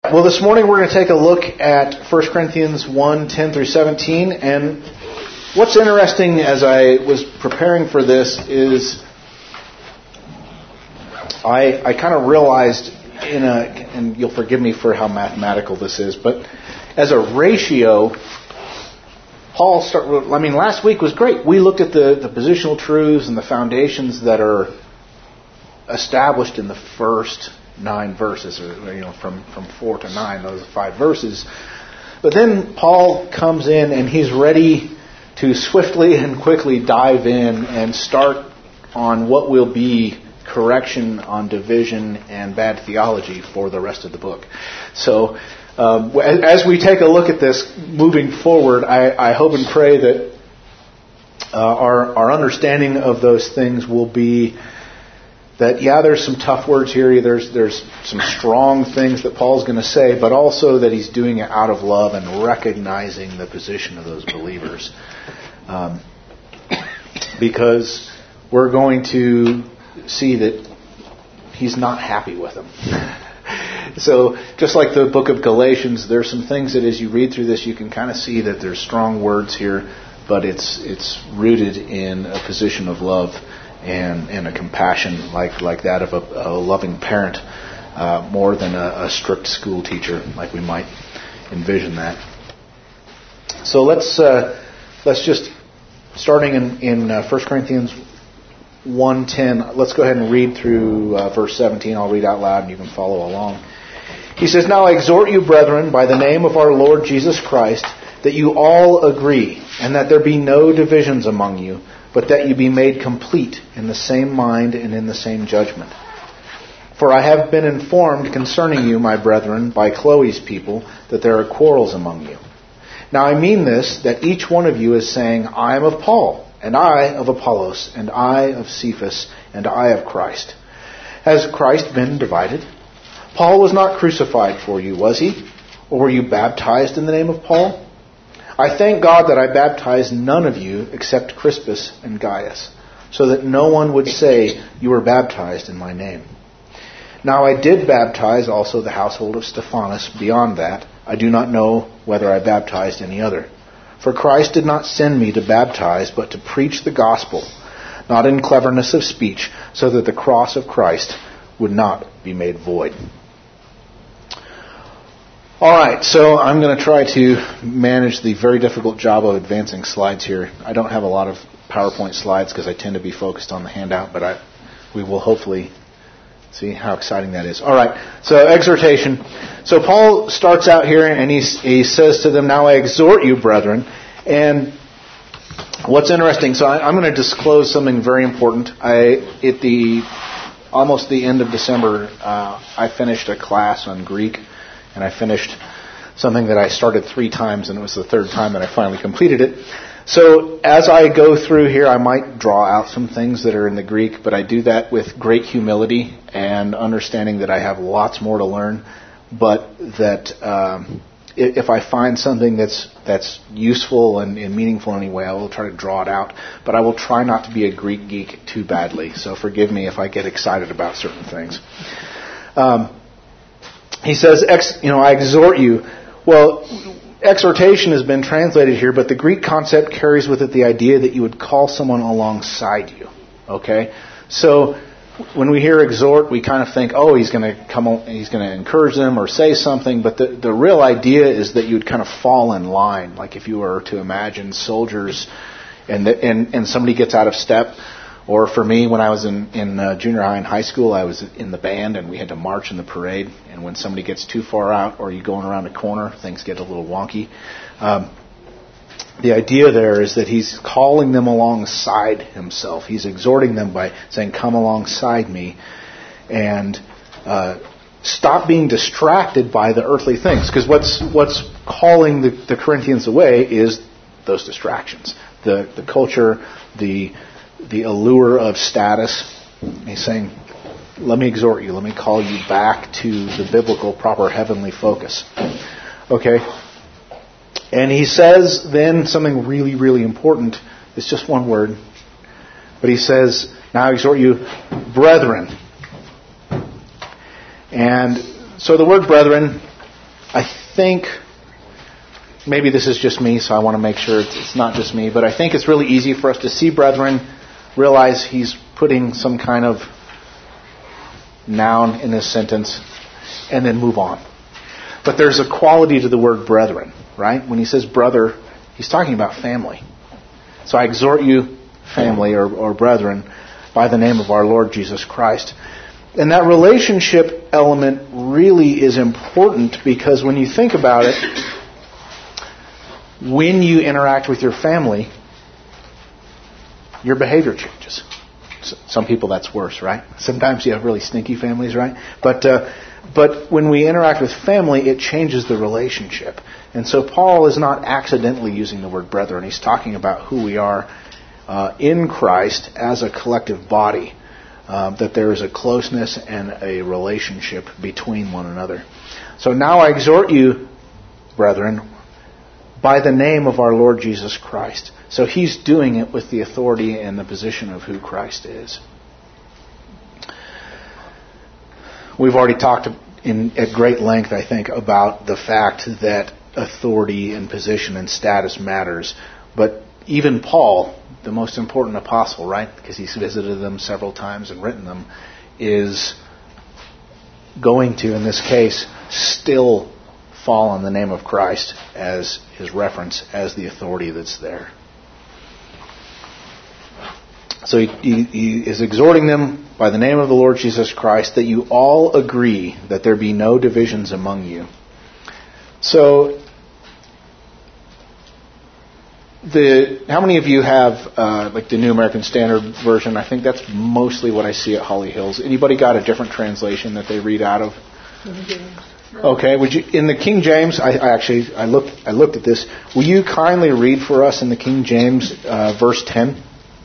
Well, this morning we're going to take a look at 1 Corinthians 1, 10 through 17. And what's interesting as I was preparing for this is I kind of realized and you'll forgive me for how mathematical this is, but as a ratio, last week was great. We looked at the positional truths and the foundations that are established in the first 9 verses, or from 4 to 9, those 5 verses. But then Paul comes in and he's ready to swiftly and quickly dive in and start on what will be correction on division and bad theology for the rest of the book. So as we take a look at this moving forward, I hope and pray that our understanding of those things will be that, there's some tough words here. There's some strong things that Paul's going to say, but also that he's doing it out of love and recognizing the position of those believers. Because we're going to see that he's not happy with them. So just like the book of Galatians, there's some things that as you read through this, you can kind of see that there's strong words here, but it's rooted in a position of love and a compassion like that of a loving parent, more than a strict school teacher, like we might envision that. So let's just, starting in 1 Corinthians 1:10, let's go ahead and read through verse 17. I'll read out loud and you can follow along. He says, "Now I exhort you, brethren, by the name of our Lord Jesus Christ, that you all agree, and that there be no divisions among you, but that you be made complete in the same mind and in the same judgment. For I have been informed concerning you, my brethren, by Chloe's people, that there are quarrels among you. Now I mean this, that each one of you is saying, I am of Paul, and I of Apollos, and I of Cephas, and I of Christ. Has Christ been divided? Paul was not crucified for you, was he? Or were you baptized in the name of Paul? I thank God that I baptized none of you except Crispus and Gaius, so that no one would say you were baptized in my name. Now I did baptize also the household of Stephanas. Beyond that, I do not know whether I baptized any other. For Christ did not send me to baptize, but to preach the gospel, not in cleverness of speech, so that the cross of Christ would not be made void." All right, so I'm going to try to manage the very difficult job of advancing slides here. I don't have a lot of PowerPoint slides because I tend to be focused on the handout, but we will hopefully see how exciting that is. All right, so exhortation. So Paul starts out here and he says to them, "Now I exhort you, brethren." And what's interesting, so I'm going to disclose something very important. Almost the end of December, I finished a class on Greek. And I finished something that I started 3 times, and it was the 3rd time that I finally completed it. So as I go through here, I might draw out some things that are in the Greek, but I do that with great humility and understanding that I have lots more to learn, but that if I find something that's useful and meaningful in any way, I will try to draw it out. But I will try not to be a Greek geek too badly, so forgive me if I get excited about certain things. He says, I exhort you. Well, exhortation has been translated here, but the Greek concept carries with it the idea that you would call someone alongside you. Okay? So when we hear exhort, we kind of think, he's going to encourage them or say something, but the real idea is that you would kind of fall in line, like if you were to imagine soldiers and somebody gets out of step. Or for me, when I was in junior high and high school, I was in the band and we had to march in the parade. And when somebody gets too far out or you're going around a corner, things get a little wonky. The idea there is that he's calling them alongside himself. He's exhorting them by saying, "Come alongside me," and stop being distracted by the earthly things. Because what's calling the Corinthians away is those distractions, the culture, the allure of status. He's saying, let me exhort you. Let me call you back to the biblical, proper, heavenly focus. Okay? And he says then something really, really important. It's just one word. But he says, now I exhort you, brethren. And so the word brethren, I think, maybe this is just me, so I want to make sure it's not just me, but I think it's really easy for us to see brethren, realize he's putting some kind of noun in this sentence, and then move on. But there's a quality to the word brethren, right? When he says brother, he's talking about family. So I exhort you, family or brethren, by the name of our Lord Jesus Christ. And that relationship element really is important because when you think about it, when you interact with your family, your behavior changes. Some people that's worse, right? Sometimes you have really stinky families, right? But when we interact with family, it changes the relationship. And so Paul is not accidentally using the word brethren. He's talking about who we are in Christ as a collective body. That there is a closeness and a relationship between one another. So now I exhort you, brethren, by the name of our Lord Jesus Christ. So he's doing it with the authority and the position of who Christ is. We've already talked at great length, I think, about the fact that authority and position and status matters. But even Paul, the most important apostle, right, because he's visited them several times and written them, is going to, in this case, still fall on the name of Christ as his reference, as the authority that's there. So he is exhorting them by the name of the Lord Jesus Christ that you all agree that there be no divisions among you. So, how many of you have like the New American Standard Version? I think that's mostly what I see at Holly Hills. Anybody got a different translation that they read out of? Okay, would you in the King James? I looked at this. Will you kindly read for us in the King James verse 10?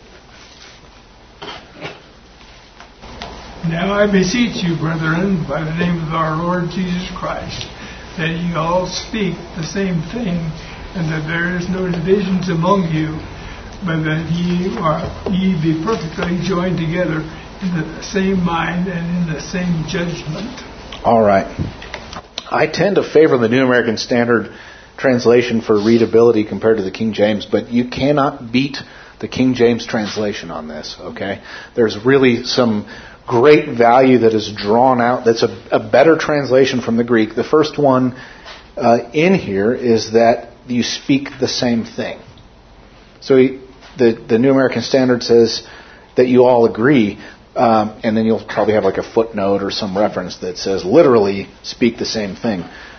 Now I beseech you, brethren, by the name of our Lord Jesus Christ, that ye all speak the same thing, and that there is no divisions among you, but that ye be perfectly joined together in the same mind and in the same judgment. All right. I tend to favor the New American Standard translation for readability compared to the King James, but you cannot beat the King James translation on this, okay? There's really some great value that is drawn out. That's a better translation from the Greek. The first one in here is that you speak the same thing. So the New American Standard says that you all agree, and then you'll probably have like a footnote or some reference that says literally speak the same thing.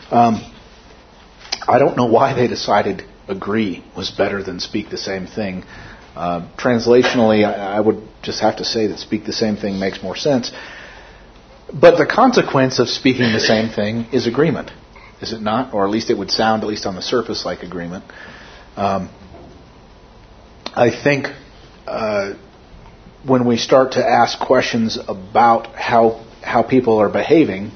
I don't know why they decided agree was better than speak the same thing. Translationally, I would just have to say that speak the same thing makes more sense. But the consequence of speaking the same thing is agreement, is it not? Or at least it would sound, at least on the surface, like agreement. I think when we start to ask questions about how people are behaving,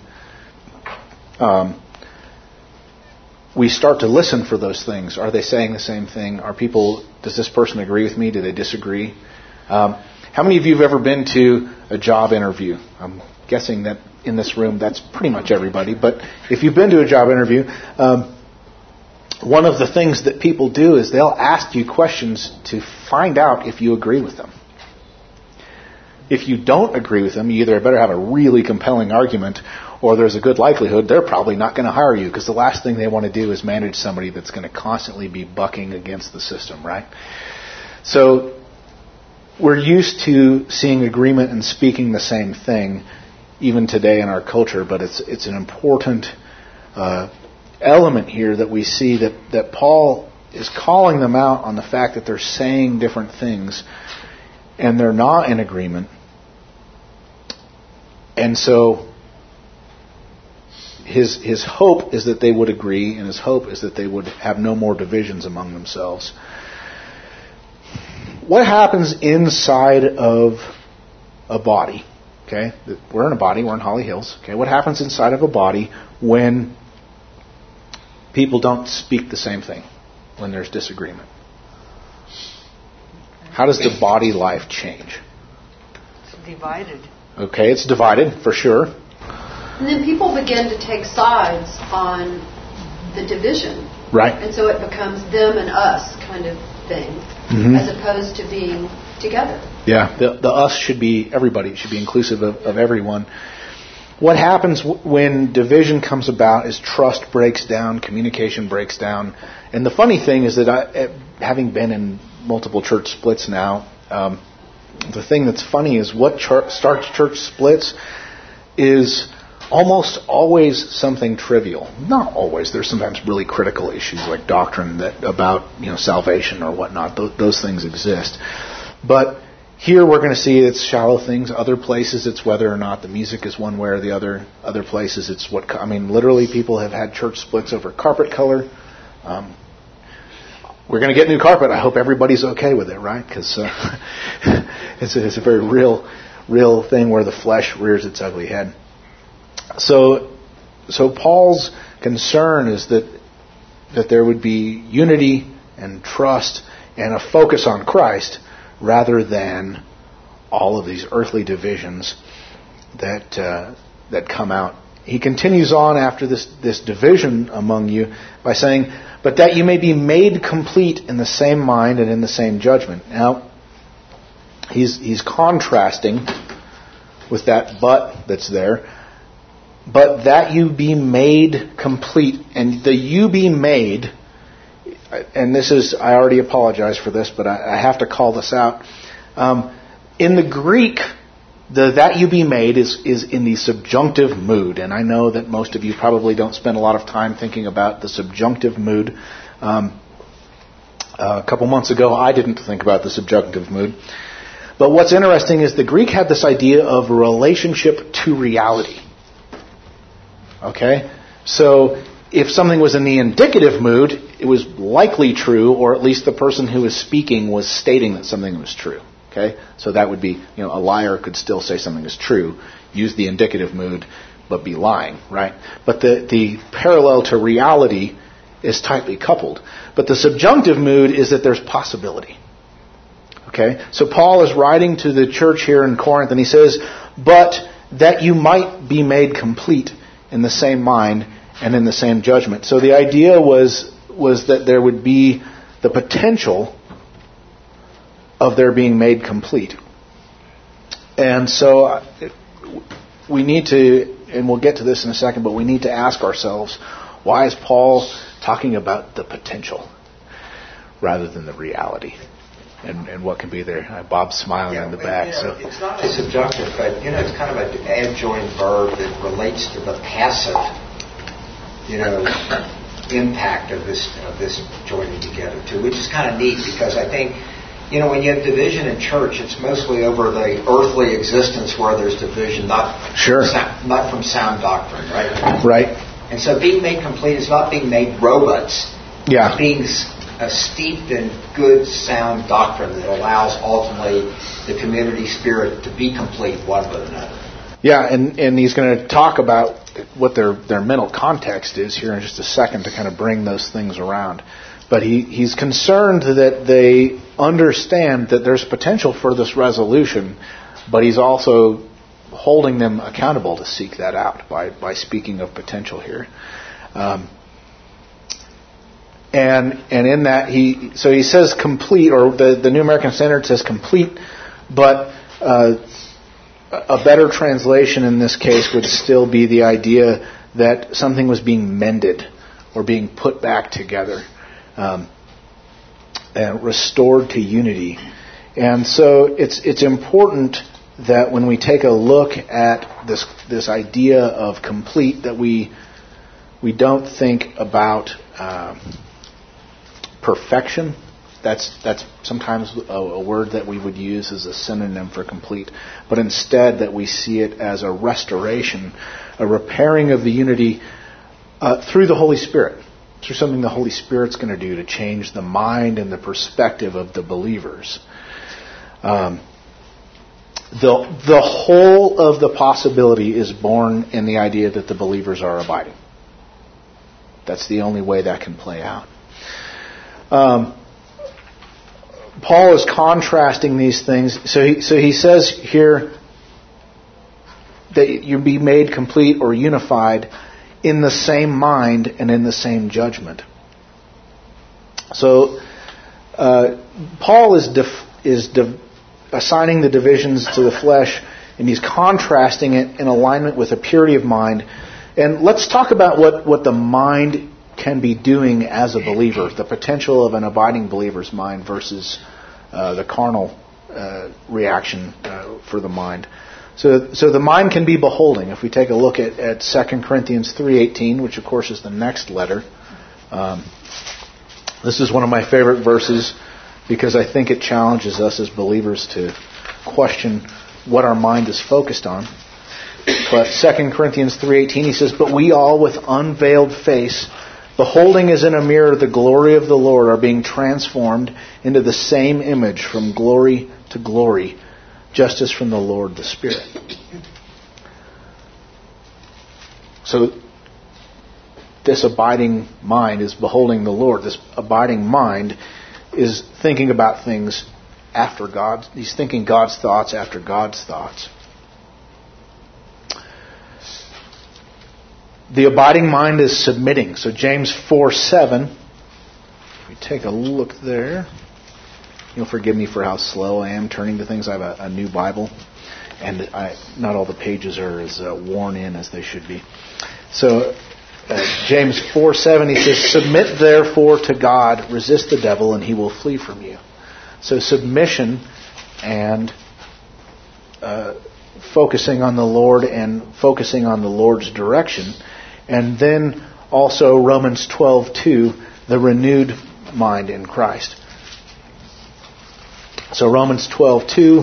we start to listen for those things. Are they saying the same thing? Does this person agree with me? Do they disagree? How many of you have ever been to a job interview? I'm guessing that in this room that's pretty much everybody. But if you've been to a job interview, one of the things that people do is they'll ask you questions to find out if you agree with them. If you don't agree with them, you either better have a really compelling argument, or there's a good likelihood they're probably not going to hire you, because the last thing they want to do is manage somebody that's going to constantly be bucking against the system, right? So we're used to seeing agreement and speaking the same thing even today in our culture, but it's an important element here that we see that Paul is calling them out on the fact that they're saying different things and they're not in agreement. And so his hope is that they would agree, and his hope is that they would have no more divisions among themselves. What happens inside of a body? Okay, we're in a body. We're in Holly Hills. Okay, what happens inside of a body when people don't speak the same thing? When there's disagreement, how does the body life change? It's divided. Okay, it's divided for sure. And then people begin to take sides on the division. Right. And so it becomes them and us kind of thing, as opposed to being together. Yeah, the us should be everybody. It should be inclusive of everyone. What happens when division comes about is trust breaks down, communication breaks down. And the funny thing is that having been in multiple church splits now, the thing that's funny is what starts church splits is almost always something trivial. Not always. There's sometimes really critical issues like doctrine about salvation or whatnot. Those things exist. But here we're going to see it's shallow things. Other places it's whether or not the music is one way or the other. Other places it's literally people have had church splits over carpet color. We're going to get new carpet. I hope everybody's okay with it, right? Because it's a very real thing where the flesh rears its ugly head. So Paul's concern is that there would be unity and trust and a focus on Christ rather than all of these earthly divisions that come out. He continues on after this division among you by saying, "But that you may be made complete in the same mind and in the same judgment." Now, he's contrasting with that "but" that's there. But that you be made complete. And the "you be made," and this is, I already apologize for this, but I have to call this out. In the Greek, the "that you be made" is in the subjunctive mood. And I know that most of you probably don't spend a lot of time thinking about the subjunctive mood. A couple months ago, I didn't think about the subjunctive mood. But what's interesting is the Greek had this idea of relationship to reality. Okay? So if something was in the indicative mood, it was likely true, or at least the person who was speaking was stating that something was true. Okay? So that would be, a liar could still say something is true, use the indicative mood, but be lying, right? But the parallel to reality is tightly coupled. But the subjunctive mood is that there's possibility. Okay? So Paul is writing to the church here in Corinth, and he says, "But that you might be made complete in the same mind and in the same judgment." So the idea was that there would be the potential of their being made complete. And so we need to, and we'll get to this in a second, but we need to ask ourselves, why is Paul talking about the potential rather than the reality? And what can be there? Bob's smiling in the back. So it's not a subjunctive, but it's kind of an adjoint verb that relates to the passive, impact of this joining together too, which is kind of neat because I think, when you have division in church, it's mostly over the earthly existence where there's division, not from sound doctrine, right? Right. And so being made complete is not being made robots. Yeah. It's being steeped in good, sound doctrine that allows ultimately the community spirit to be complete one with another. Yeah, and he's going to talk about what their mental context is here in just a second to kind of bring those things around. But he's concerned that they understand that there's potential for this resolution, but he's also holding them accountable to seek that out by speaking of potential here. And in that he says complete, or the New American Standard says complete, but a better translation in this case would still be the idea that something was being mended or being put back together, and restored to unity. And so it's important that when we take a look at this idea of complete, that we don't think about perfection. That's sometimes a word that we would use as a synonym for complete, but instead that we see it as a restoration, a repairing of the unity through the Holy Spirit, through something the Holy Spirit's going to do to change the mind and the perspective of the believers. The whole of the possibility is born in the idea that the believers are abiding. That's the only way that can play out. Paul is contrasting these things. So he says here that you be made complete or unified in the same mind and in the same judgment. So Paul is assigning the divisions to the flesh, and he's contrasting it in alignment with a purity of mind. And let's talk about what the mind can be doing as a believer, the potential of an abiding believer's mind versus the carnal reaction for the mind. So the mind can be beholding. If we take a look at 2 Corinthians 3:18, which of course is the next letter, this is one of my favorite verses because I think it challenges us as believers to question what our mind is focused on. But 2 Corinthians 3:18, he says, "But we all with unveiled face, beholding as in a mirror the glory of the Lord, are being transformed into the same image from glory to glory, just as from the Lord the Spirit." So this abiding mind is beholding the Lord. This abiding mind is thinking about things after God. He's thinking God's thoughts after God's thoughts. The abiding mind is submitting. So James 4:7. If we take a look there, you'll forgive me for how slow I am turning to things. I have a new Bible, and not all the pages are as worn in as they should be. So James 4:7, he says, "Submit therefore to God, resist the devil, and he will flee from you." So submission and focusing on the Lord and focusing on the Lord's direction. And then also Romans 12:2, the renewed mind in Christ. So Romans 12:2,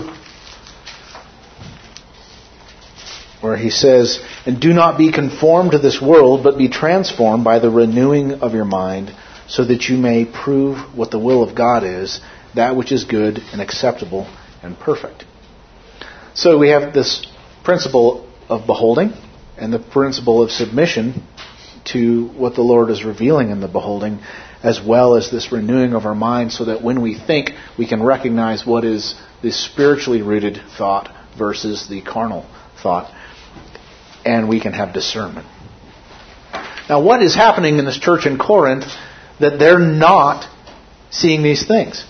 where he says, "And do not be conformed to this world, but be transformed by the renewing of your mind, so that you may prove what the will of God is, that which is good and acceptable and perfect." So we have this principle of beholding and the principle of submission to what the Lord is revealing in the beholding, as well as this renewing of our mind, so that when we think, we can recognize what is the spiritually rooted thought versus the carnal thought, and we can have discernment. Now, what is happening in this church in Corinth that they're not seeing these things?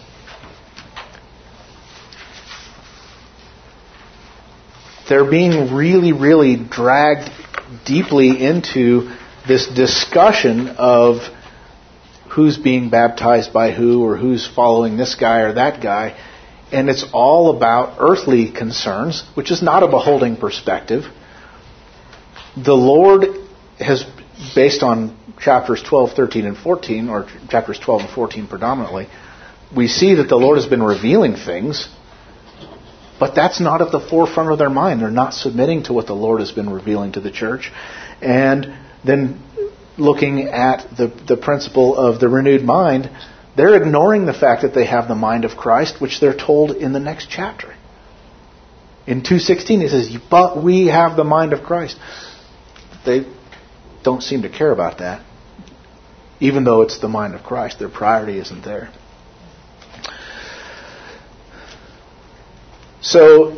They're being really, really dragged deeply into this discussion of who's being baptized by who, or who's following this guy or that guy. And it's all about earthly concerns, which is not a beholding perspective. The Lord has, based on chapters 12, 13, and 14, or chapters 12 and 14 predominantly, we see that the Lord has been revealing things, but that's not at the forefront of their mind. They're not submitting to what the Lord has been revealing to the church. And then looking at the principle of the renewed mind, they're ignoring the fact that they have the mind of Christ, which they're told in the next chapter. In 2:16 it says, "But we have the mind of Christ." They don't seem to care about that. Even though it's the mind of Christ, their priority isn't there. So,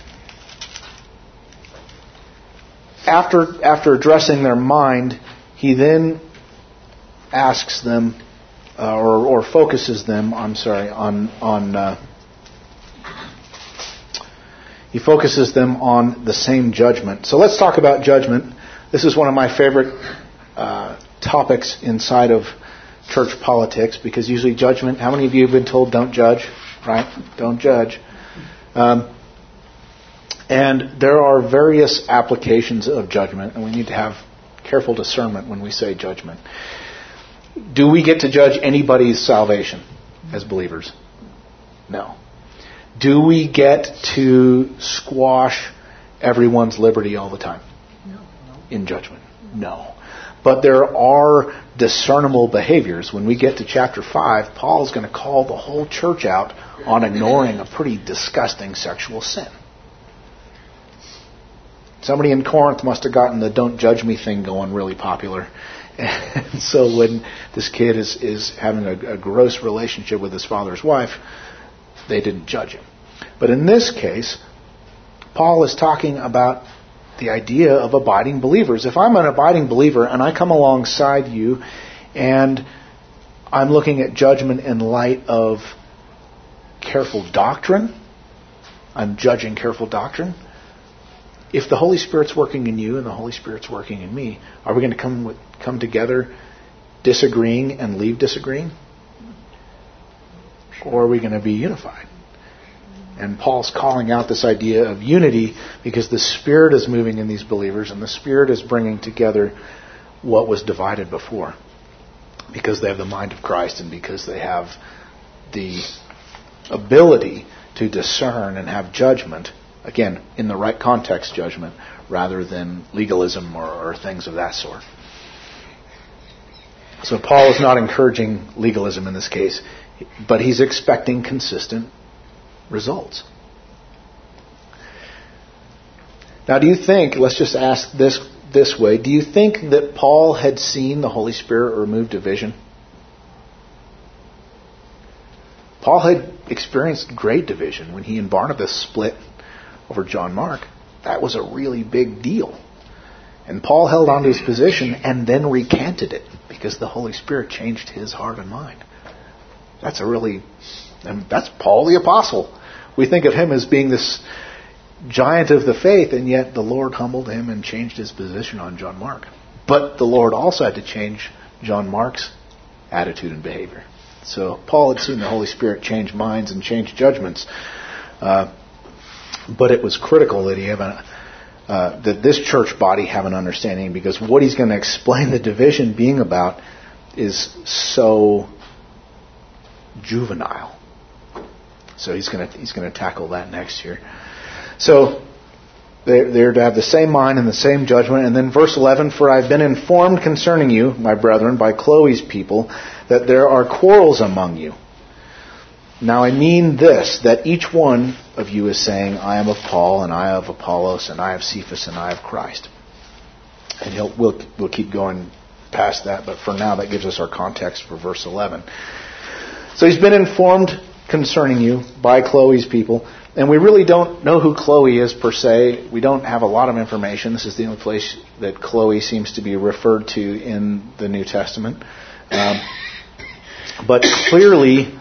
after addressing their mind, he then asks them, or focuses them. He focuses them on the same judgment. So let's talk about judgment. This is one of my favorite topics inside of church politics, because usually judgment. How many of you have been told don't judge? Right? Don't judge. And there are various applications of judgment, and we need to have careful discernment when we say judgment. Do we get to judge anybody's salvation as believers? No. Do we get to squash everyone's liberty all the time? No. In judgment? No. But there are discernible behaviors. When we get to chapter 5, Paul is going to call the whole church out on ignoring a pretty disgusting sexual sin. Somebody in Corinth must have gotten the "don't judge me" thing going really popular. And so when this kid is having a gross relationship with his father's wife, they didn't judge him. But in this case, Paul is talking about the idea of abiding believers. If I'm an abiding believer and I come alongside you and I'm looking at judgment in light of careful doctrine, I'm judging careful doctrine. If the Holy Spirit's working in you and the Holy Spirit's working in me, are we going to come together disagreeing and leave disagreeing? Or are we going to be unified? And Paul's calling out this idea of unity because the Spirit is moving in these believers and the Spirit is bringing together what was divided before. Because they have the mind of Christ and because they have the ability to discern and have judgment, again, in the right context judgment, rather than legalism or things of that sort. So Paul is not encouraging legalism in this case, but he's expecting consistent results. Now, do you think, let's just ask this way, do you think that Paul had seen the Holy Spirit remove division? Paul had experienced great division when he and Barnabas split over John Mark. That was a really big deal. And Paul held on to his position and then recanted it because the Holy Spirit changed his heart and mind. That's Paul the Apostle. We think of him as being this giant of the faith, and yet the Lord humbled him and changed his position on John Mark. But the Lord also had to change John Mark's attitude and behavior. So Paul had seen the Holy Spirit change minds and change judgments. But it was critical that that this church body have an understanding, because what he's going to explain the division being about is so juvenile. So he's going to tackle that next here. So they're to have the same mind and the same judgment. And then verse 11, for I've been informed concerning you, my brethren, by Chloe's people, that there are quarrels among you. Now I mean this, that each one of you is saying, I am of Paul, and I of Apollos, and I of Cephas, and I of Christ. And we'll keep going past that, but for now that gives us our context for verse 11. So he's been informed concerning you by Chloe's people. And we really don't know who Chloe is per se. We don't have a lot of information. This is the only place that Chloe seems to be referred to in the New Testament. But clearly,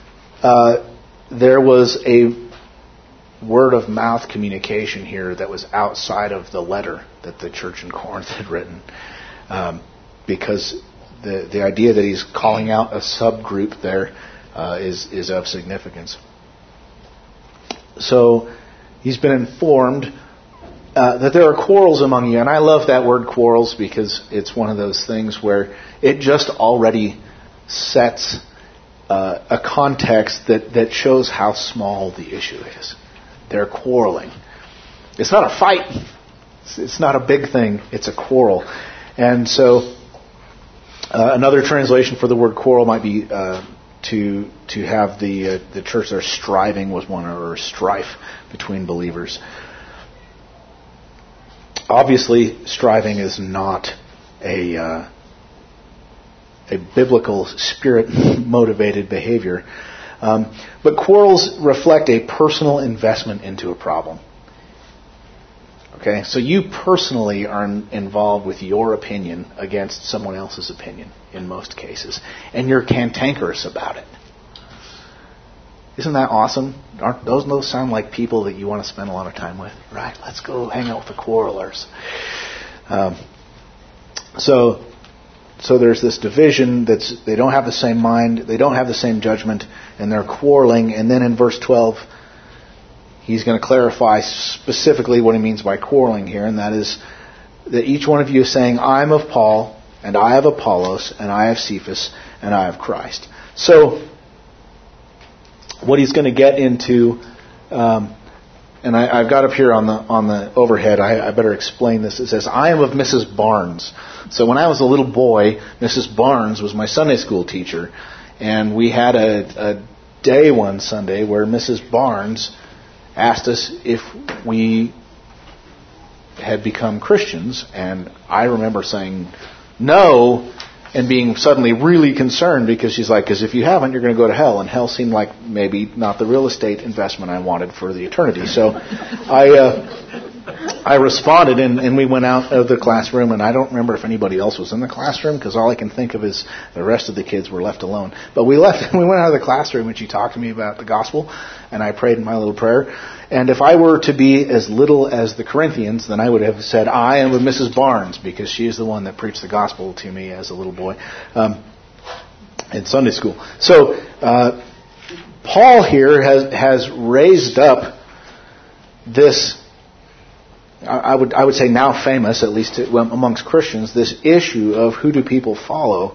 there was a word-of-mouth communication here that was outside of the letter that the church in Corinth had written. Because the idea that he's calling out a subgroup there is of significance. So he's been informed that there are quarrels among you. And I love that word quarrels because it's one of those things where it just already sets a context that shows how small the issue is. They're quarreling. It's not a fight. It's not a big thing. It's a quarrel. And so another translation for the word quarrel might be to have the church there striving with one another, or strife between believers. Obviously, striving is not a biblical spirit-motivated behavior. But quarrels reflect a personal investment into a problem. Okay, so you personally are involved with your opinion against someone else's opinion in most cases, and you're cantankerous about it. Isn't that awesome? Aren't those sound like people that you want to spend a lot of time with? Right? Let's go hang out with the quarrelers. So there's this division they don't have the same mind, they don't have the same judgment, and they're quarreling. And then in verse 12, he's going to clarify specifically what he means by quarreling here, and that is that each one of you is saying, I'm of Paul, and I have Apollos, and I have Cephas, and I have Christ. So what he's going to get into, and I've got up here on the overhead, I better explain this. It says, I am of Mrs. Barnes. So when I was a little boy, Mrs. Barnes was my Sunday school teacher, and we had a day one Sunday where Mrs. Barnes asked us if we had become Christians, and I remember saying no, and being suddenly really concerned because she's like, because if you haven't, you're going to go to hell, and hell seemed like maybe not the real estate investment I wanted for the eternity. So I I responded, and we went out of the classroom, and I don't remember if anybody else was in the classroom, because all I can think of is the rest of the kids were left alone. But we went out of the classroom, and she talked to me about the gospel, and I prayed in my little prayer. And if I were to be as little as the Corinthians, then I would have said, I am with Mrs. Barnes, because she is the one that preached the gospel to me as a little boy in Sunday school. So Paul here has raised up this, I would say now famous, at least amongst Christians, this issue of who do people follow.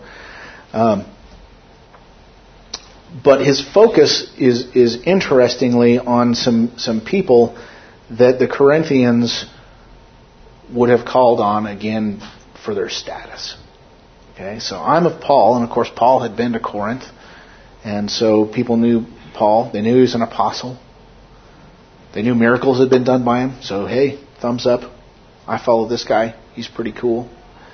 But his focus is interestingly on some people that the Corinthians would have called on again for their status. Okay, so I'm of Paul, and of course Paul had been to Corinth, and so people knew Paul. They knew he was an apostle. They knew miracles had been done by him. So hey, thumbs up. I follow this guy. He's pretty cool.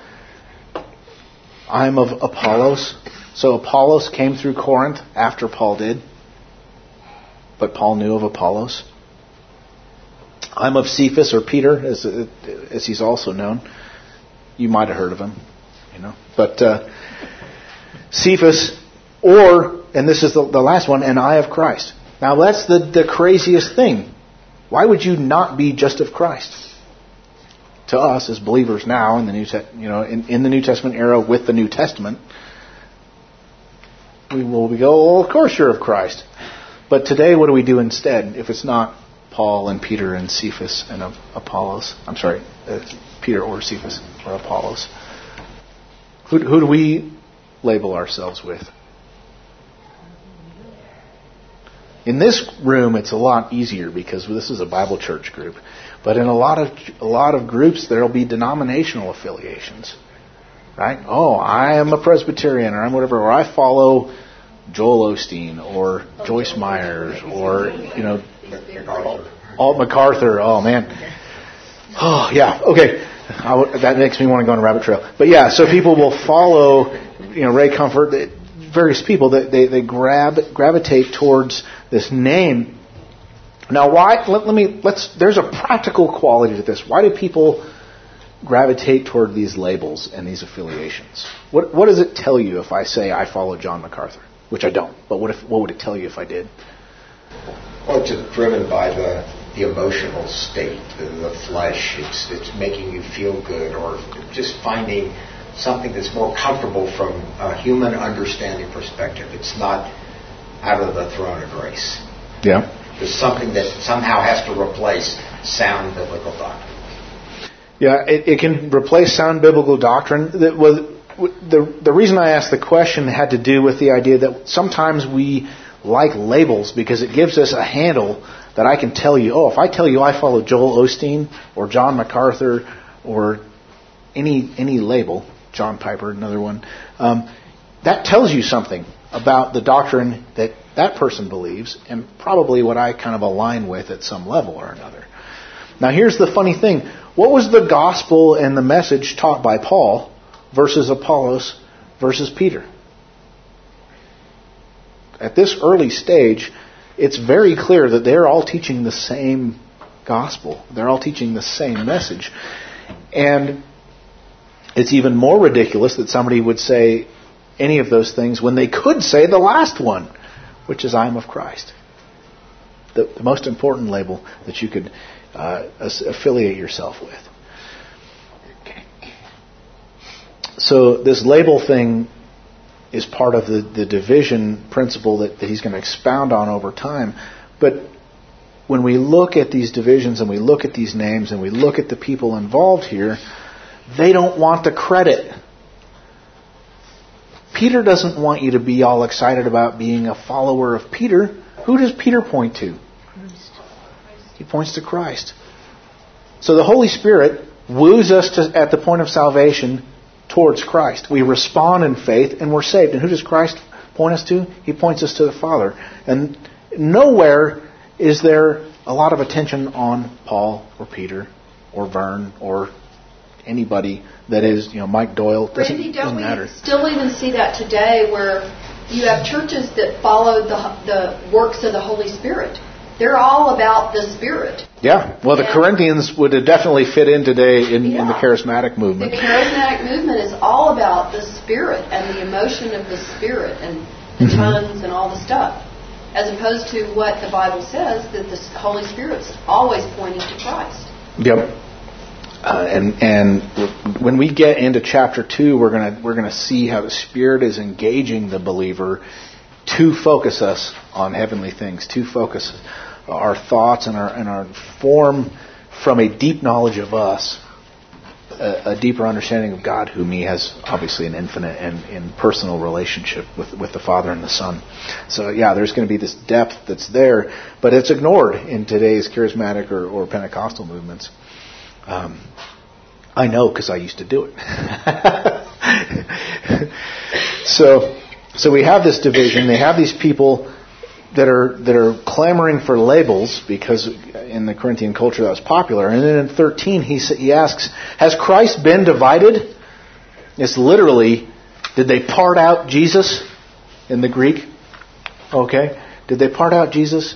I'm of Apollos. So Apollos came through Corinth after Paul did. But Paul knew of Apollos. I'm of Cephas, or Peter, as he's also known. You might have heard of him, But Cephas, and this is the last one, and I of Christ. Now that's the craziest thing. Why would you not be just of Christ? To us as believers now in the in the New Testament era with the New Testament, we go, well, of course you're of Christ. But today, what do we do instead? If it's not Paul and Peter and Cephas and Apollos, Peter or Cephas or Apollos, who do we label ourselves with? In this room, it's a lot easier because this is a Bible church group. But in a lot of groups, there will be denominational affiliations, right? Oh, I am a Presbyterian, or I'm whatever, or I follow Joel Osteen, or Joyce Myers, or Alt MacArthur. Oh man, oh yeah, okay. That makes me want to go on a rabbit trail. But yeah, so people will follow, Ray Comfort, various people that they gravitate towards this name. Now, why? There's a practical quality to this. Why do people gravitate toward these labels and these affiliations? What does it tell you if I say I follow John MacArthur? Which I don't. But what would it tell you if I did? Well, it's driven by the emotional state, the flesh. It's making you feel good, or just finding something that's more comfortable from a human understanding perspective. It's not out of the throne of grace. Yeah. There's something that somehow has to replace sound biblical doctrine. Yeah, it can replace sound biblical doctrine. The reason I asked the question had to do with the idea that sometimes we like labels because it gives us a handle that I can tell you, if I tell you I follow Joel Osteen or John MacArthur or any label, John Piper, another one, that tells you something about the doctrine that person believes and probably what I kind of align with at some level or another. Now here's the funny thing. What was the gospel and the message taught by Paul versus Apollos versus Peter? At this early stage, it's very clear that they're all teaching the same gospel. They're all teaching the same message. And it's even more ridiculous that somebody would say any of those things when they could say the last one, which is I am of Christ. The most important label that you could affiliate yourself with. So this label thing is part of the division principle that he's going to expound on over time. But when we look at these divisions and we look at these names and we look at the people involved here, they don't want the credit. Peter doesn't want you to be all excited about being a follower of Peter. Who does Peter point to? Christ. He points to Christ. So the Holy Spirit woos us at the point of salvation towards Christ. We respond in faith and we're saved. And who does Christ point us to? He points us to the Father. And nowhere is there a lot of attention on Paul or Peter or Vern or anybody that is, Mike Doyle. Randy, don't we matter. Still even see that today where you have churches that follow the works of the Holy Spirit? they're all about the Spirit. Yeah. Well, the Corinthians would definitely fit in today in the charismatic movement. The charismatic movement is all about the Spirit and the emotion of the Spirit and the tongues and all the stuff, as opposed to what the Bible says, that the Holy Spirit's always pointing to Christ. Yep. And when we get into chapter 2, we're gonna see how the Spirit is engaging the believer to focus us on heavenly things, to focus our thoughts and our form from a deep knowledge of us, a deeper understanding of God, whom He has obviously an infinite and personal relationship with the Father and the Son. So yeah, there's going to be this depth that's there, but it's ignored in today's charismatic or Pentecostal movements. I know because I used to do it. So we have this division. They have these people that are clamoring for labels because in the Corinthian culture that was popular. And then in 13 he asks, has Christ been divided? It's literally, did they part out Jesus in the Greek? Okay. Did they part out Jesus?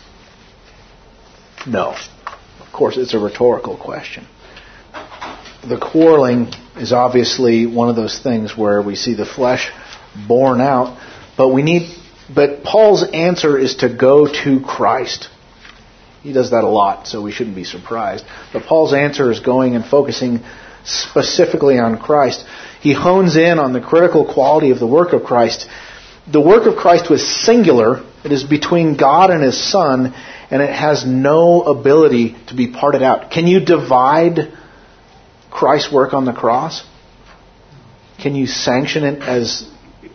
No. Of course, it's a rhetorical question. The quarreling is obviously one of those things where we see the flesh borne out, but Paul's answer is to go to Christ. He does that a lot, so we shouldn't be surprised. But Paul's answer is going and focusing specifically on Christ. He hones in on the critical quality of the work of Christ. The work of Christ was singular. It is between God and His Son, and it has no ability to be parted out. Can you divide Christ's work on the cross? Can you sanction it as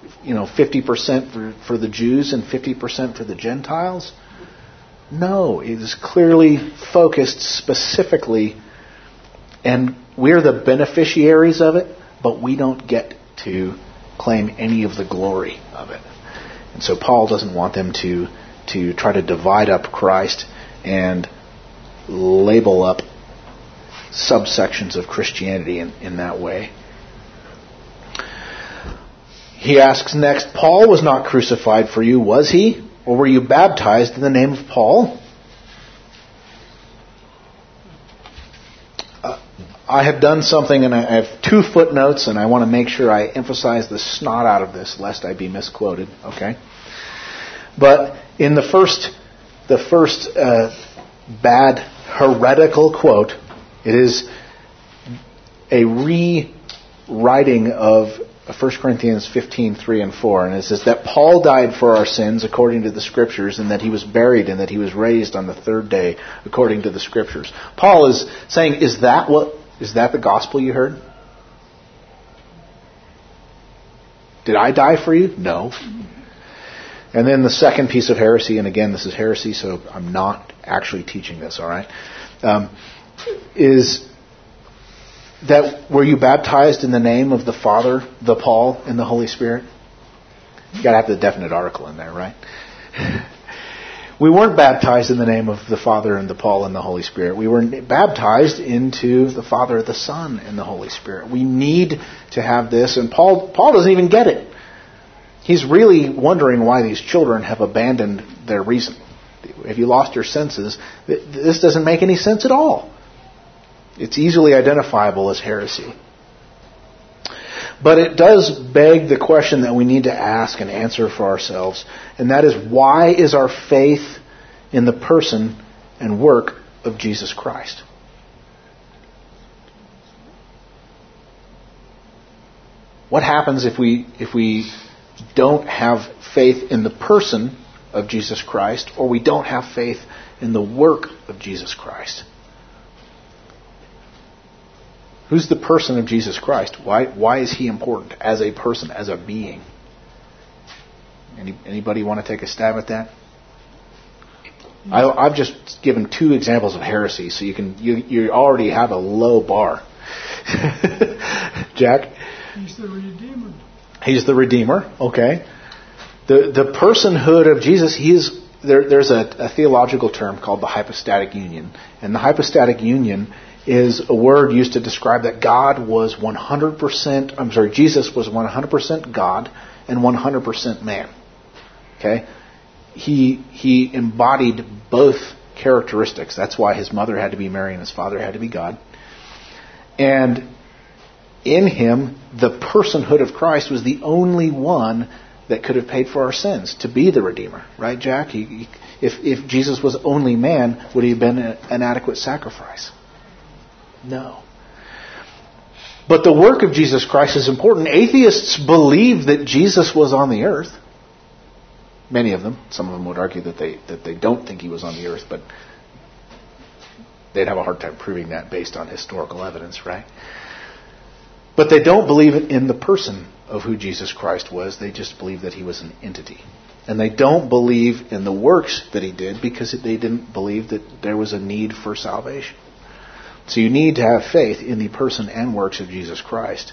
50% for the Jews and 50% for the Gentiles? No, it is clearly focused specifically, and we're the beneficiaries of it, but we don't get to claim any of the glory of it. And so Paul doesn't want them to try to divide up Christ and label up subsections of Christianity in that way. He asks next, Paul was not crucified for you, was he? Or were you baptized in the name of Paul? I have done something, and I have 2 footnotes, and I want to make sure I emphasize the snot out of this, lest I be misquoted. Okay, but in the first bad heretical quote, it is a rewriting of 1 Corinthians 15:3 and 4, and it says that Paul died for our sins according to the Scriptures, and that he was buried, and that he was raised on the 3rd day according to the Scriptures. Paul is saying, is that the gospel you heard? Did I die for you? No. And then the second piece of heresy, and again, this is heresy, so I'm not actually teaching this, all right, is that were you baptized in the name of the Father, the Paul, and the Holy Spirit? You got to have the definite article in there, right? We weren't baptized in the name of the Father and the Paul and the Holy Spirit. We were baptized into the Father, the Son, and the Holy Spirit. We need to have this, and Paul doesn't even get it. He's really wondering why these children have abandoned their reason. Have you lost your senses? This doesn't make any sense at all. It's easily identifiable as heresy. But it does beg the question that we need to ask and answer for ourselves, and that is, why is our faith in the person and work of Jesus Christ? What happens if we don't have faith in the person of Jesus Christ, or we don't have faith in the work of Jesus Christ? Who's the person of Jesus Christ? Why is He important as a person, as a being? Anybody want to take a stab at that? I've just given 2 examples of heresy, so you already have a low bar. Jack? He's the Redeemer. He's the Redeemer. Okay. The personhood of Jesus. There's a theological term called the hypostatic union, and the hypostatic union is a word used to describe that Jesus was 100% God and 100% man. Okay? he embodied both characteristics. That's why his mother had to be Mary and his father had to be God. And in him, the personhood of Christ was the only one that could have paid for our sins, to be the Redeemer. Right, Jack? If Jesus was only man, would he have been an adequate sacrifice? No. But the work of Jesus Christ is important. Atheists believe that Jesus was on the earth. Many of them. Some of them would argue that they don't think he was on the earth, but they'd have a hard time proving that based on historical evidence, right? But they don't believe it in the person of who Jesus Christ was. They just believe that he was an entity. And they don't believe in the works that he did because they didn't believe that there was a need for salvation. So you need to have faith in the person and works of Jesus Christ,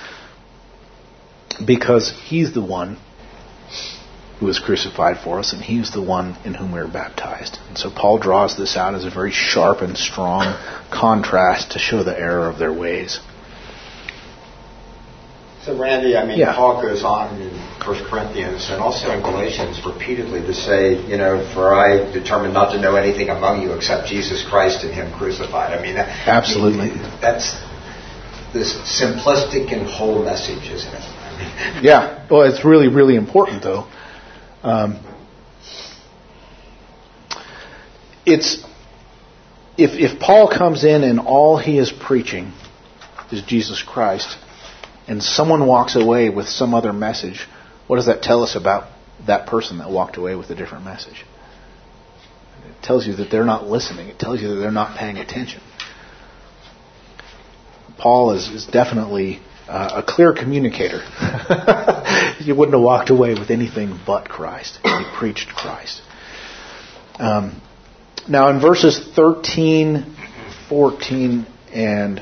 because he's the one who was crucified for us, and he's the one in whom we are baptized. And so Paul draws this out as a very sharp and strong contrast to show the error of their ways. So Randy, Paul goes on in 1 Corinthians and also in Galatians repeatedly to say, for I determined not to know anything among you except Jesus Christ and him crucified. Absolutely. That's this simplistic and whole message, isn't it? Yeah. Well, it's really, really important, though. If Paul comes in and all he is preaching is Jesus Christ, and someone walks away with some other message, what does that tell us about that person that walked away with a different message? It tells you that they're not listening. It tells you that they're not paying attention. Paul is definitely a clear communicator. You wouldn't have walked away with anything but Christ. He preached Christ. Now in verses 13, 14, and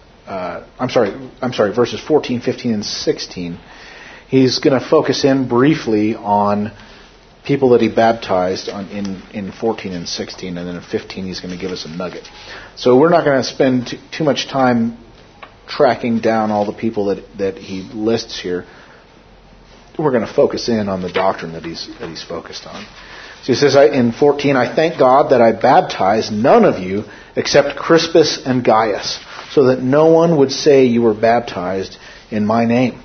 verses 14, 15, and 16, he's going to focus in briefly on people that he baptized in 14 and 16, and then in 15 he's going to give us a nugget. So we're not going to spend too much time tracking down all the people that he lists here. We're going to focus in on the doctrine that he's focused on. So he says in 14, I thank God that I baptized none of you except Crispus and Gaius, so that no one would say you were baptized in my name.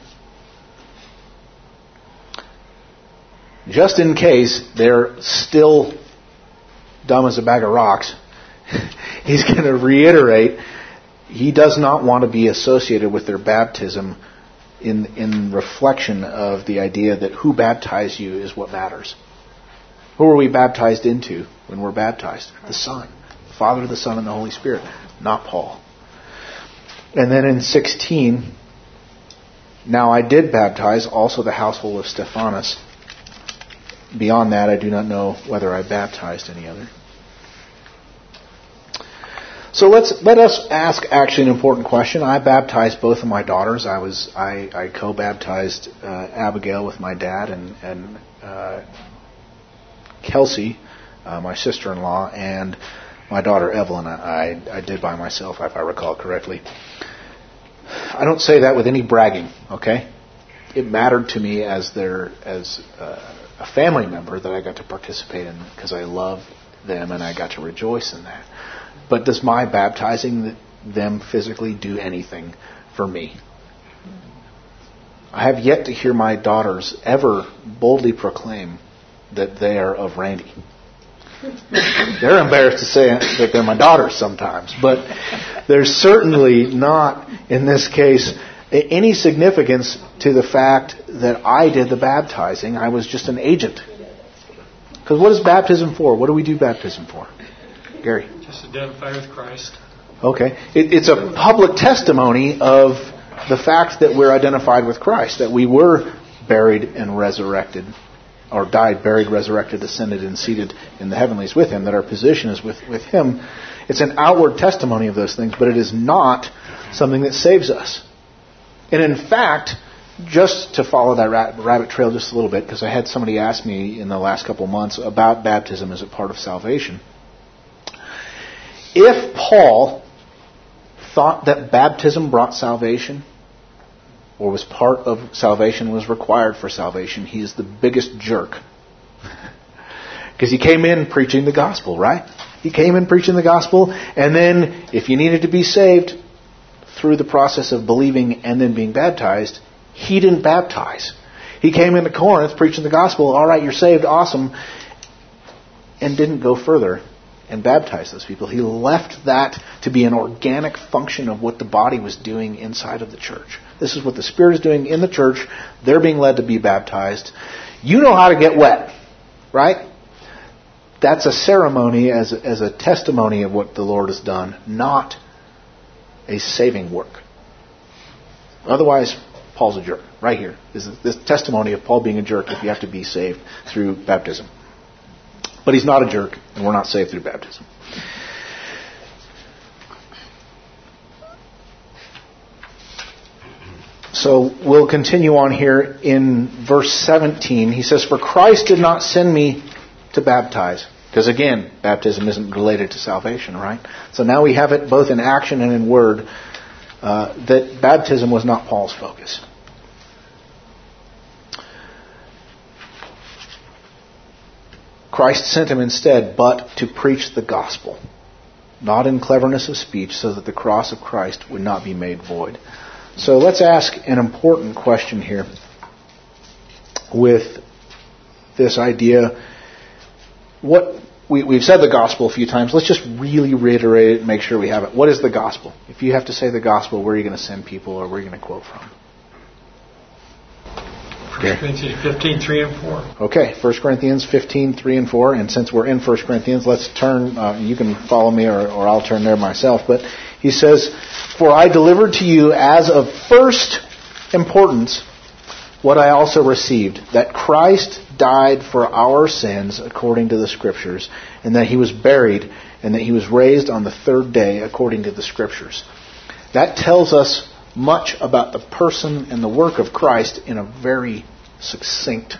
Just in case they're still dumb as a bag of rocks, he's going to reiterate he does not want to be associated with their baptism in reflection of the idea that who baptized you is what matters. Who are we baptized into when we're baptized? The Son. The Father, the Son, and the Holy Spirit. Not Paul. And then in 16, now I did baptize also the household of Stephanas. Beyond that, I do not know whether I baptized any other. So let us ask actually an important question. I baptized both of my daughters. I co-baptized Abigail with my dad and Kelsey, my sister-in-law, and my daughter Evelyn. I did by myself, if I recall correctly. I don't say that with any bragging. Okay, it mattered to me as a family member that I got to participate in because I love them and I got to rejoice in that. But does my baptizing them physically do anything for me? I have yet to hear my daughters ever boldly proclaim that they are of Randy. They're embarrassed to say that they're my daughters sometimes, but there's certainly not, in this case, any significance to the fact that I did the baptizing. I was just an agent. Because what is baptism for? What do we do baptism for? Gary? Just identify with Christ. Okay. It's a public testimony of the fact that we're identified with Christ, that we were buried and resurrected, or died, buried, resurrected, ascended, and seated in the heavenlies with Him, that our position is with Him. It's an outward testimony of those things, but it is not something that saves us. And in fact, just to follow that rabbit trail just a little bit, because I had somebody ask me in the last couple of months about baptism as a part of salvation. If Paul thought that baptism brought salvation, or was part of salvation, was required for salvation, he is the biggest jerk. Because he came in preaching the gospel, right? He came in preaching the gospel, and then if you needed to be saved through the process of believing and then being baptized, he didn't baptize. He came into Corinth preaching the gospel. All right, you're saved, awesome. And didn't go further and baptize those people. He left that to be an organic function of what the body was doing inside of the church. This is what the Spirit is doing in the church. They're being led to be baptized. You know how to get wet, right? That's a ceremony as a testimony of what the Lord has done, not a saving work. Otherwise, Paul's a jerk. Right here is this testimony of Paul being a jerk if you have to be saved through baptism. But he's not a jerk, and we're not saved through baptism. So we'll continue on here in verse 17. He says, "For Christ did not send me to baptize." Because again, baptism isn't related to salvation, right? So now we have it both in action and in word, that baptism was not Paul's focus. Christ sent him instead, but to preach the gospel, not in cleverness of speech, so that the cross of Christ would not be made void. So let's ask an important question here with this idea. We've said the gospel a few times. Let's just really reiterate it and make sure we have it. What is the gospel? If you have to say the gospel, where are you going to send people, or where are you going to quote from? 1 Corinthians 15, 3 and 4. Okay, 1 Corinthians 15, 3 and 4. And since we're in 1 Corinthians, let's turn. You can follow me, or I'll turn there myself. But he says, "For I delivered to you as of first importance what I also received, that Christ died for our sins according to the Scriptures, and that he was buried, and that he was raised on the third day according to the Scriptures." That tells us much about the person and the work of Christ in a very succinct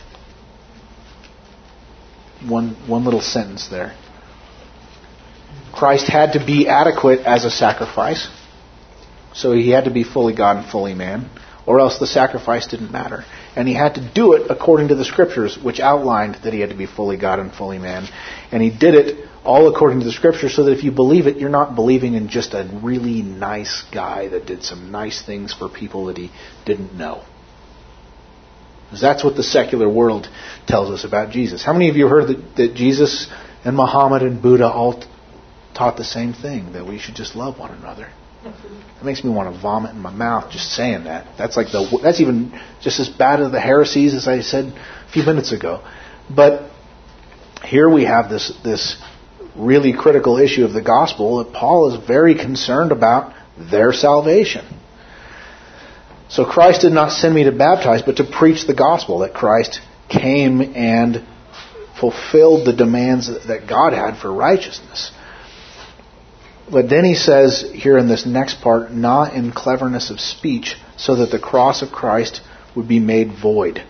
one little sentence there. Christ had to be adequate as a sacrifice, so he had to be fully God and fully man, or else the sacrifice didn't matter. And he had to do it according to the Scriptures, which outlined that he had to be fully God and fully man. And he did it all according to the Scriptures, so that if you believe it, you're not believing in just a really nice guy that did some nice things for people that he didn't know. Because that's what the secular world tells us about Jesus. How many of you heard that Jesus and Muhammad and Buddha all taught the same thing, that we should just love one another? It makes me want to vomit in my mouth just saying that. That's even just as bad as the heresies as I said a few minutes ago. But here we have this really critical issue of the gospel that Paul is very concerned about their salvation. So Christ did not send me to baptize, but to preach the gospel, that Christ came and fulfilled the demands that God had for righteousness. But then he says here in this next part, not in cleverness of speech, so that the cross of Christ would be made void.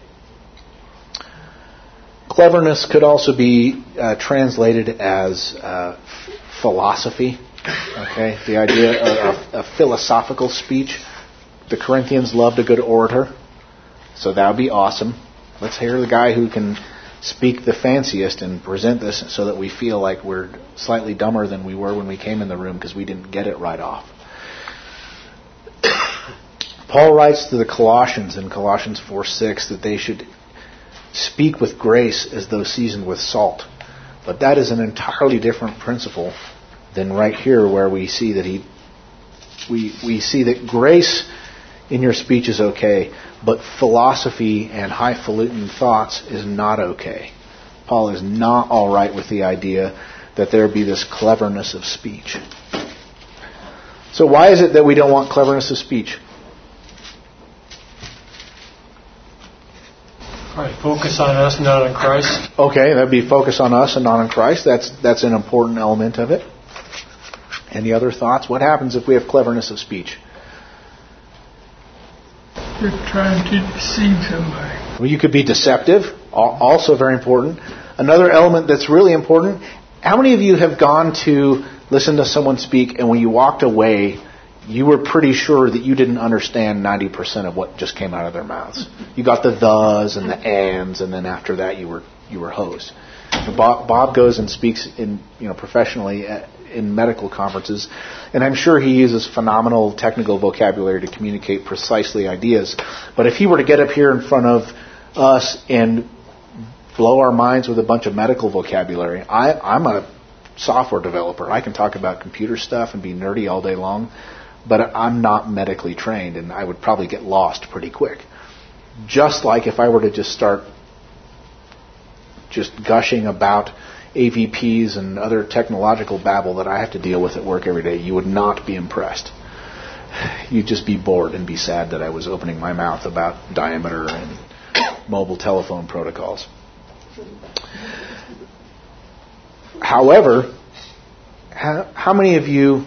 Cleverness could also be translated as philosophy. Okay, the idea of philosophical speech. The Corinthians loved a good orator, so that would be awesome. Let's hear the guy who can speak the fanciest and present this so that we feel like we're slightly dumber than we were when we came in the room because we didn't get it right off. Paul writes to the Colossians in Colossians 4:6 that they should speak with grace as though seasoned with salt. But that is an entirely different principle than right here, where we see that we see that grace in your speech is okay, but philosophy and highfalutin thoughts is not okay. Paul is not all right with the idea that there be this cleverness of speech. So why is it that we don't want cleverness of speech? Right, focus on us, not on Christ. Okay, that'd be focus on us and not on Christ. That's an important element of it. Any other thoughts? What happens if we have cleverness of speech? You're trying to deceive somebody. Well, you could be deceptive, also very important. Another element that's really important, how many of you have gone to listen to someone speak and when you walked away, you were pretty sure that you didn't understand 90% of what just came out of their mouths? You got the thes and the ands, and then after that you were hosed. Bob goes and speaks in professionally in medical conferences, and I'm sure he uses phenomenal technical vocabulary to communicate precisely ideas. But if he were to get up here in front of us and blow our minds with a bunch of medical vocabulary, I'm a software developer. I can talk about computer stuff and be nerdy all day long, but I'm not medically trained, and I would probably get lost pretty quick. Just like if I were to just start gushing about AVPs and other technological babble that I have to deal with at work every day, you would not be impressed. You'd just be bored and be sad that I was opening my mouth about diameter and mobile telephone protocols. However, how many of you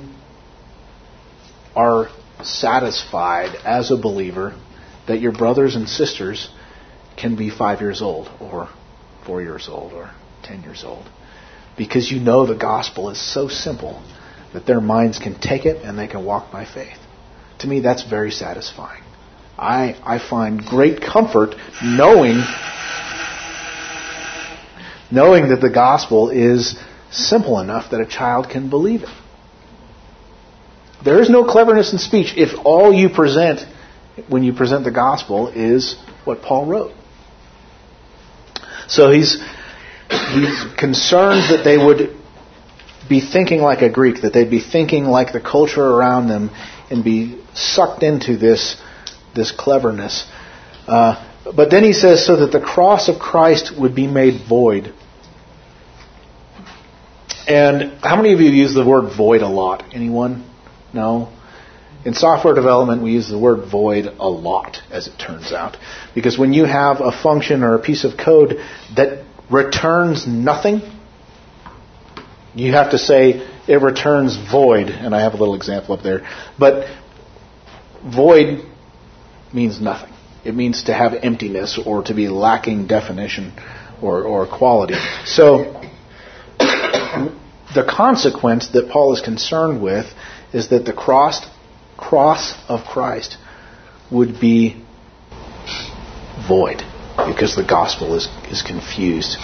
are satisfied as a believer that your brothers and sisters can be 5 years old or 4 years old or 10 years old? Because you know the gospel is so simple that their minds can take it and they can walk by faith. To me, that's very satisfying. I find great comfort knowing that the gospel is simple enough that a child can believe it. There is no cleverness in speech if all you present when you present the gospel is what Paul wrote. So he's concerned that they would be thinking like a Greek, that they'd be thinking like the culture around them and be sucked into this cleverness. But then he says, so that the cross of Christ would be made void. And how many of you use the word void a lot? Anyone? No? In software development, we use the word void a lot, as it turns out. Because when you have a function or a piece of code that returns nothing, you have to say it returns void. And I have a little example up there. But void means nothing. It means to have emptiness or to be lacking definition or quality. So the consequence that Paul is concerned with is that the cross of Christ would be void because the gospel is confused.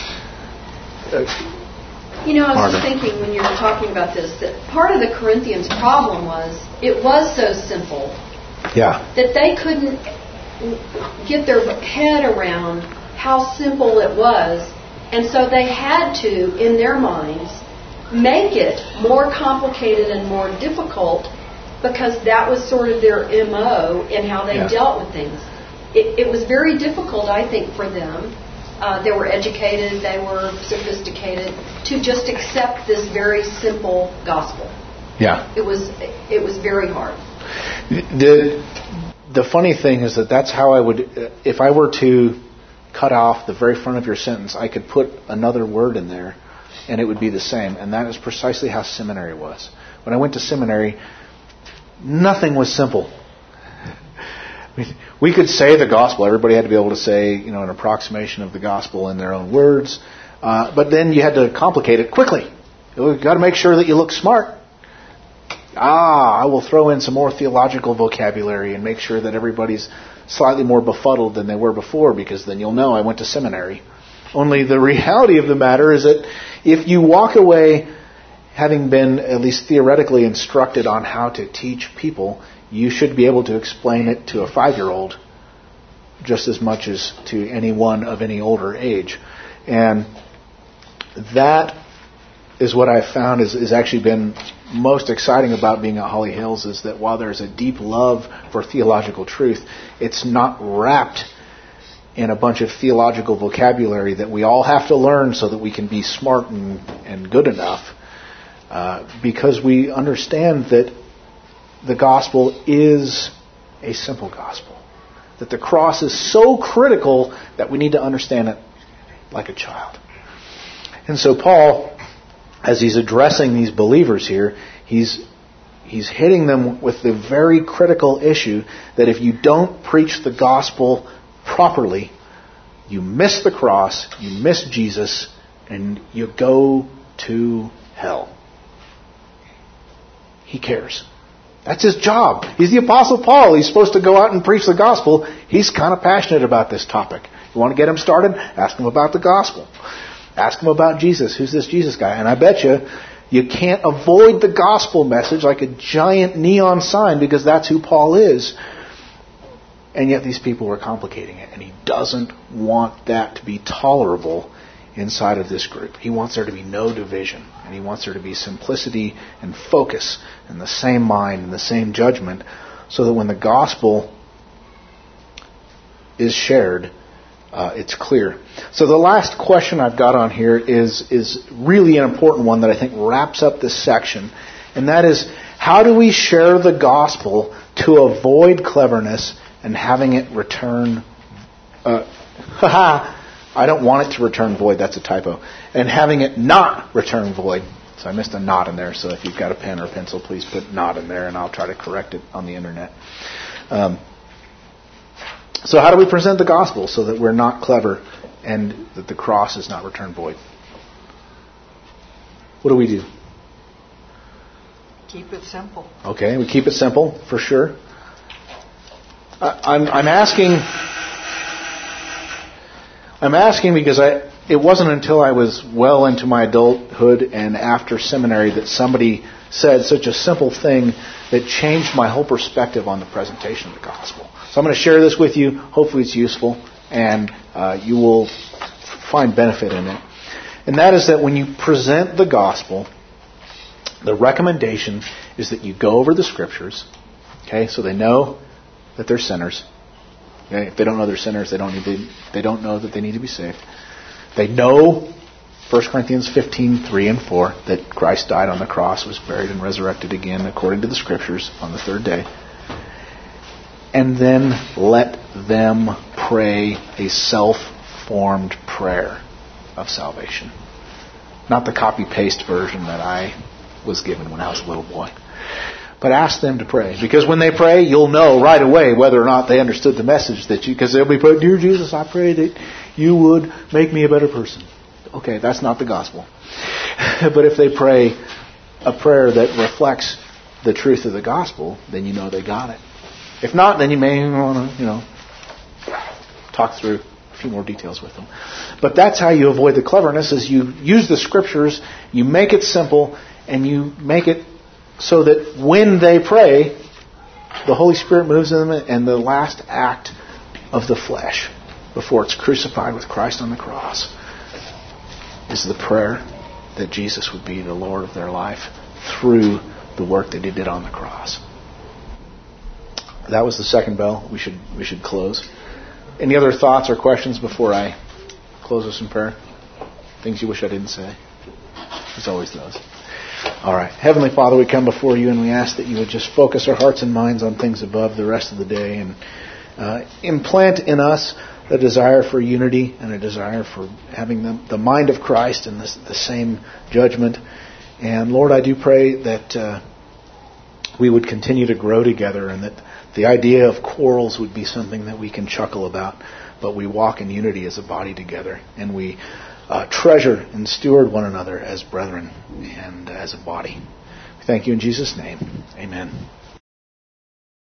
I was just thinking when you were talking about this, that part of the Corinthians' problem was it was so simple that they couldn't get their head around how simple it was, and so they had to, in their minds, make it more complicated and more difficult because that was sort of their MO in how they dealt with things. It was very difficult, I think, for them. They were educated, they were sophisticated, to just accept this very simple gospel. Yeah. It was very hard. The funny thing is that's how I would, if I were to cut off the very front of your sentence, I could put another word in there and it would be the same. And that is precisely how seminary was. When I went to seminary, nothing was simple. I mean, we could say the gospel. Everybody had to be able to say, an approximation of the gospel in their own words. But then you had to complicate it quickly. You've got to make sure that you look smart. I will throw in some more theological vocabulary and make sure that everybody's slightly more befuddled than they were before, because then you'll know I went to seminary. Only the reality of the matter is that if you walk away having been at least theoretically instructed on how to teach people, you should be able to explain it to a 5-year-old just as much as to anyone of any older age. And that is what I've found is actually been most exciting about being at Holly Hills, is that while there's a deep love for theological truth, it's not wrapped in a bunch of theological vocabulary that we all have to learn so that we can be smart and good enough, because we understand that the gospel is a simple gospel. That the cross is so critical that we need to understand it like a child. And so Paul, as he's addressing these believers here, he's hitting them with the very critical issue that if you don't preach the gospel properly, you miss the cross, you miss Jesus, and you go to hell. He cares. That's his job. He's the Apostle Paul. He's supposed to go out and preach the gospel. He's kind of passionate about this topic. You want to get him started? Ask him about the gospel. Ask them about Jesus. Who's this Jesus guy? And I bet you can't avoid the gospel message like a giant neon sign, because that's who Paul is. And yet these people are complicating it. And he doesn't want that to be tolerable inside of this group. He wants there to be no division. And he wants there to be simplicity and focus and the same mind and the same judgment, so that when the gospel is shared, it's clear. So the last question I've got on here is really an important one that I think wraps up this section. And that is, how do we share the gospel to avoid cleverness and having it return... I don't want it to return void. That's a typo. And having it not return void. So I missed a not in there. So if you've got a pen or a pencil, please put not in there, and I'll try to correct it on the internet. So how do we present the gospel so that we're not clever and that the cross is not returned void? What do we do? Keep it simple. Okay, we keep it simple, for sure. I'm asking because it wasn't until I was well into my adulthood and after seminary that somebody said such a simple thing that changed my whole perspective on the presentation of the gospel. So I'm going to share this with you. Hopefully it's useful, and you will find benefit in it. And that is that when you present the gospel, the recommendation is that you go over the Scriptures, okay, so they know that they're sinners. Okay? If they don't know they're sinners, they don't know that they need to be saved. They know 1 Corinthians 15:3 and 4, that Christ died on the cross, was buried and resurrected again according to the Scriptures on the third day. And then let them pray a self-formed prayer of salvation. Not the copy-paste version that I was given when I was a little boy. But ask them to pray. Because when they pray, you'll know right away whether or not they understood the message because they'll be put, "Dear Jesus, I pray that you would make me a better person." Okay, that's not the gospel. But if they pray a prayer that reflects the truth of the gospel, then you know they got it. If not, then you may want to, talk through a few more details with them. But that's how you avoid the cleverness, is you use the Scriptures, you make it simple, and you make it so that when they pray, the Holy Spirit moves in them, and the last act of the flesh, before it's crucified with Christ on the cross, is the prayer that Jesus would be the Lord of their life through the work that He did on the cross. That was the second bell. We should close. Any other thoughts or questions before I close us in prayer? Things you wish I didn't say? There's always those. All right. Heavenly Father, we come before you and we ask that you would just focus our hearts and minds on things above the rest of the day, and implant in us a desire for unity and a desire for having the mind of Christ and the same judgment. And Lord, I do pray that we would continue to grow together, and that the idea of quarrels would be something that we can chuckle about, but we walk in unity as a body together, and we treasure and steward one another as brethren and as a body. We thank you in Jesus' name. Amen.